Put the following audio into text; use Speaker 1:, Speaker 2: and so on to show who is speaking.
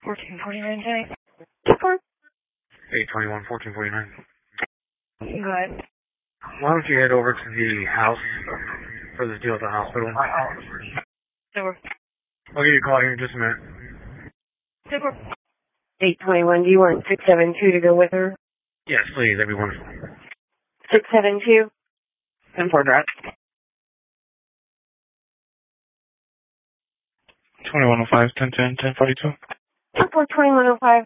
Speaker 1: 1449 tank. Support.
Speaker 2: 821, 1449.
Speaker 1: Go ahead.
Speaker 2: Why don't you head over to the house for this deal at the hospital?
Speaker 1: Super.
Speaker 2: I'll give you a call here in just a minute.
Speaker 1: Super. 821, do you want 672 to go with her?
Speaker 2: Yes, please. That'd be wonderful.
Speaker 1: 672? 10-4 drive.
Speaker 2: 2105, 1010, 1042.
Speaker 1: 2105.